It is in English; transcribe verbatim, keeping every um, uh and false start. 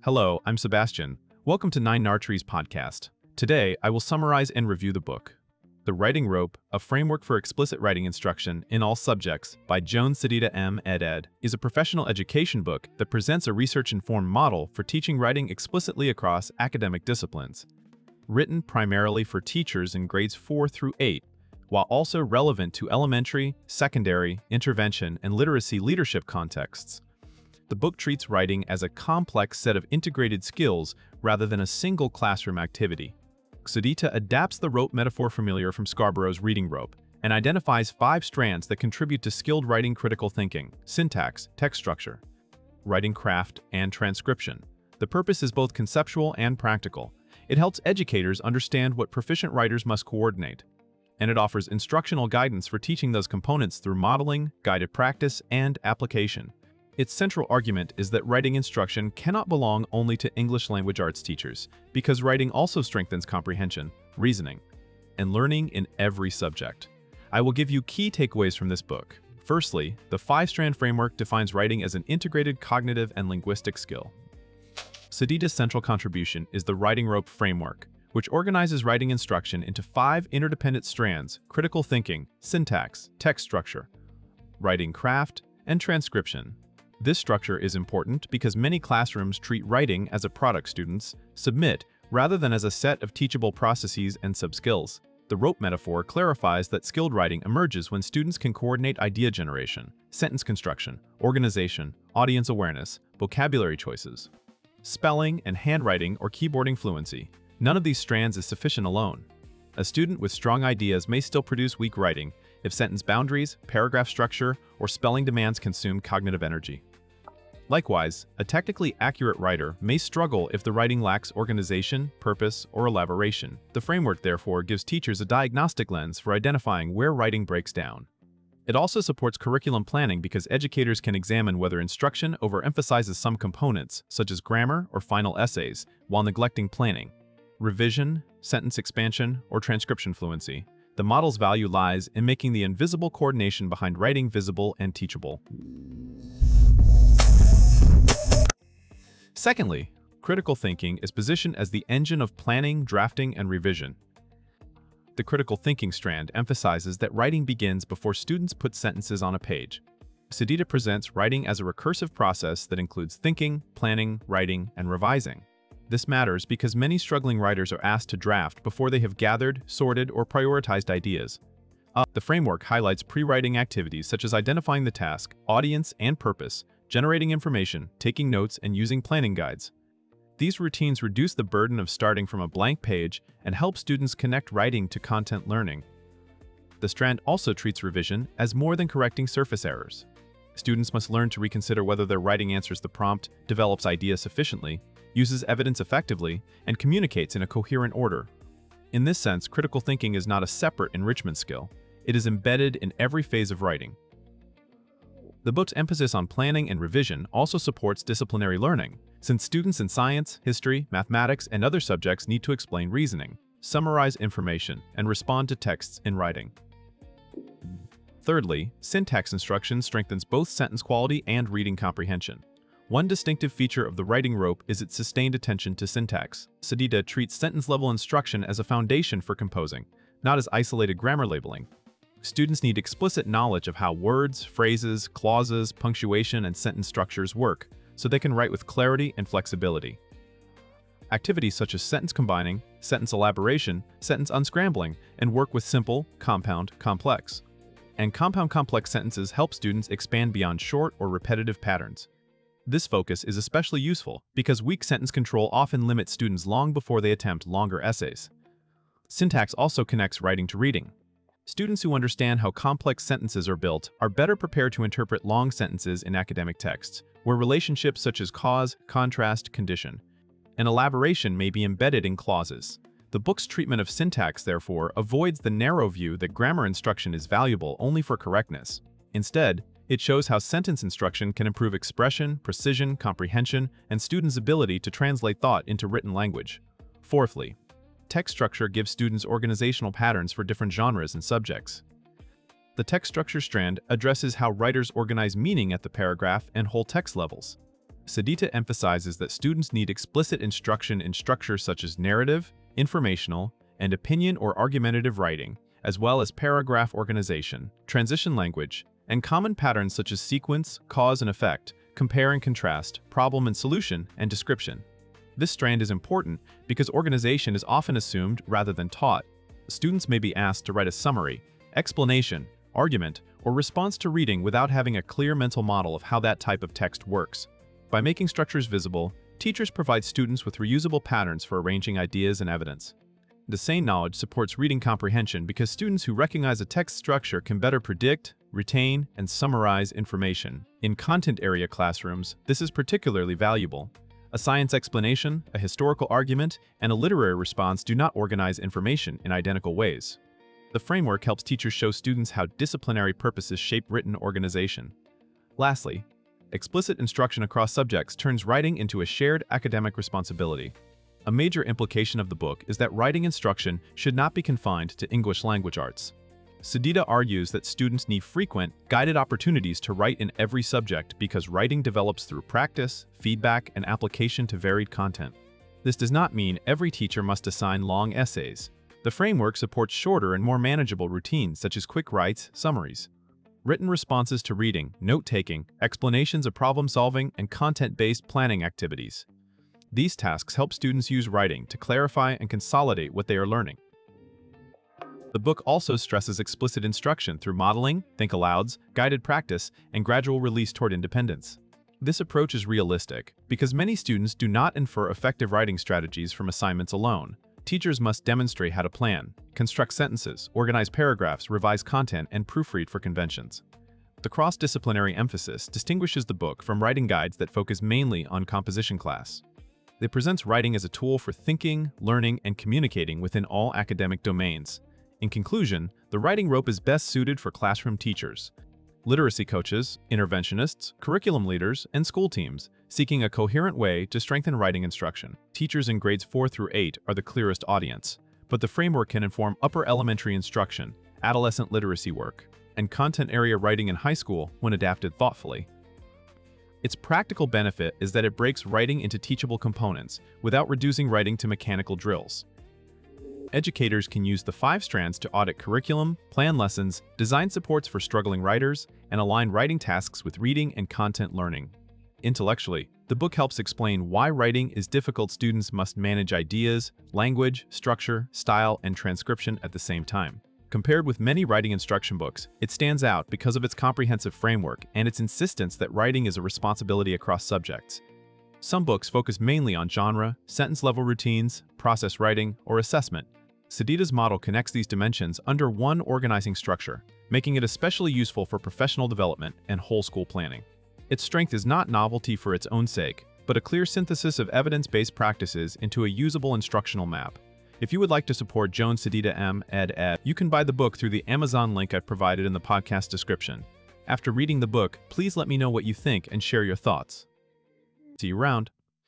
Hello, I'm Sebastian. Welcome to Nine Nartrees podcast. Today, I will summarize and review the book, The Writing Rope, A Framework for Explicit Writing Instruction in All Subjects by Joan Sedita M. ed. is a professional education book that presents a research-informed model for teaching writing explicitly across academic disciplines. Written primarily for teachers in grades four through eight, while also relevant to elementary, secondary, intervention, and literacy leadership contexts. The book treats writing as a complex set of integrated skills rather than a single classroom activity. Sedita adapts the rope metaphor familiar from Scarborough's reading rope and identifies five strands that contribute to skilled writing: critical thinking, syntax, text structure, writing craft, and transcription. The purpose is both conceptual and practical. It helps educators understand what proficient writers must coordinate, and it offers instructional guidance for teaching those components through modeling, guided practice, and application. Its central argument is that writing instruction cannot belong only to English language arts teachers, because writing also strengthens comprehension, reasoning, and learning in every subject. I will give you key takeaways from this book. Firstly, the five-strand framework defines writing as an integrated cognitive and linguistic skill. Sedita's central contribution is the Writing Rope framework, which organizes writing instruction into five interdependent strands: critical thinking, syntax, text structure, writing craft, and transcription. This structure is important because many classrooms treat writing as a product students submit rather than as a set of teachable processes and sub-skills. The rope metaphor clarifies that skilled writing emerges when students can coordinate idea generation, sentence construction, organization, audience awareness, vocabulary choices, spelling and handwriting or keyboarding fluency. None of these strands is sufficient alone. A student with strong ideas may still produce weak writing if sentence boundaries, paragraph structure, or spelling demands consume cognitive energy. Likewise, a technically accurate writer may struggle if the writing lacks organization, purpose, or elaboration. The framework, therefore, gives teachers a diagnostic lens for identifying where writing breaks down. It also supports curriculum planning because educators can examine whether instruction overemphasizes some components, such as grammar or final essays, while neglecting planning, revision, sentence expansion, or transcription fluency. The model's value lies in making the invisible coordination behind writing visible and teachable. Secondly, critical thinking is positioned as the engine of planning, drafting, and revision. The critical thinking strand emphasizes that writing begins before students put sentences on a page. Sedita presents writing as a recursive process that includes thinking, planning, writing, and revising. This matters because many struggling writers are asked to draft before they have gathered, sorted, or prioritized ideas. Uh, the framework highlights pre-writing activities such as identifying the task, audience, and purpose, generating information, taking notes, and using planning guides. These routines reduce the burden of starting from a blank page and help students connect writing to content learning. The strand also treats revision as more than correcting surface errors. Students must learn to reconsider whether their writing answers the prompt, develops ideas sufficiently, uses evidence effectively, and communicates in a coherent order. In this sense, critical thinking is not a separate enrichment skill. It is embedded in every phase of writing. The book's emphasis on planning and revision also supports disciplinary learning, since students in science, history, mathematics, and other subjects need to explain reasoning, summarize information, and respond to texts in writing. Thirdly, syntax instruction strengthens both sentence quality and reading comprehension. One distinctive feature of the writing rope is its sustained attention to syntax. Sedita treats sentence-level instruction as a foundation for composing, not as isolated grammar labeling. Students need explicit knowledge of how words, phrases, clauses, punctuation, and sentence structures work, so they can write with clarity and flexibility. Activities such as sentence combining, sentence elaboration, sentence unscrambling, and work with simple, compound, complex, and compound complex sentences help students expand beyond short or repetitive patterns. This focus is especially useful because weak sentence control often limits students long before they attempt longer essays. Syntax also connects writing to reading. Students who understand how complex sentences are built are better prepared to interpret long sentences in academic texts, where relationships such as cause, contrast, condition, and elaboration may be embedded in clauses. The book's treatment of syntax, therefore, avoids the narrow view that grammar instruction is valuable only for correctness. Instead, it shows how sentence instruction can improve expression, precision, comprehension, and students' ability to translate thought into written language. Fourthly, text structure gives students organizational patterns for different genres and subjects. The text structure strand addresses how writers organize meaning at the paragraph and whole text levels. Sedita emphasizes that students need explicit instruction in structures such as narrative, informational, and opinion or argumentative writing, as well as paragraph organization, transition language, and common patterns such as sequence, cause and effect, compare and contrast, problem and solution, and description. This strand is important because organization is often assumed rather than taught. Students may be asked to write a summary, explanation, argument, or response to reading without having a clear mental model of how that type of text works. By making structures visible, teachers provide students with reusable patterns for arranging ideas and evidence. The same knowledge supports reading comprehension because students who recognize a text structure can better predict, retain, and summarize information. In content area classrooms, this is particularly valuable. A science explanation, a historical argument, and a literary response do not organize information in identical ways. The framework helps teachers show students how disciplinary purposes shape written organization. Lastly, explicit instruction across subjects turns writing into a shared academic responsibility. A major implication of the book is that writing instruction should not be confined to English language arts. Sedita argues that students need frequent, guided opportunities to write in every subject because writing develops through practice, feedback, and application to varied content. This does not mean every teacher must assign long essays. The framework supports shorter and more manageable routines such as quick writes, summaries, written responses to reading, note-taking, explanations of problem-solving, and content-based planning activities. These tasks help students use writing to clarify and consolidate what they are learning. The book also stresses explicit instruction through modeling, think-alouds, guided practice, and gradual release toward independence. This approach is realistic because many students do not infer effective writing strategies from assignments alone. Teachers must demonstrate how to plan, construct sentences, organize paragraphs, revise content, and proofread for conventions. The cross-disciplinary emphasis distinguishes the book from writing guides that focus mainly on composition class. It presents writing as a tool for thinking, learning, and communicating within all academic domains. In conclusion, the writing rope is best suited for classroom teachers, literacy coaches, interventionists, curriculum leaders, and school teams seeking a coherent way to strengthen writing instruction. Teachers in grades four through eight are the clearest audience, but the framework can inform upper elementary instruction, adolescent literacy work, and content area writing in high school when adapted thoughtfully. Its practical benefit is that it breaks writing into teachable components without reducing writing to mechanical drills. Educators can use the five strands to audit curriculum, plan lessons, design supports for struggling writers, and align writing tasks with reading and content learning. Intellectually, the book helps explain why writing is difficult. Students must manage ideas, language, structure, style, and transcription at the same time. Compared with many writing instruction books, it stands out because of its comprehensive framework and its insistence that writing is a responsibility across subjects. Some books focus mainly on genre, sentence-level routines, process writing, or assessment. Sedita's model connects these dimensions under one organizing structure, making it especially useful for professional development and whole school planning. Its strength is not novelty for its own sake, but a clear synthesis of evidence-based practices into a usable instructional map. If you would like to support Joan Sedita M Ed, you can buy the book through the Amazon link I've provided in the podcast description. After reading the book, please let me know what you think and share your thoughts. See you around.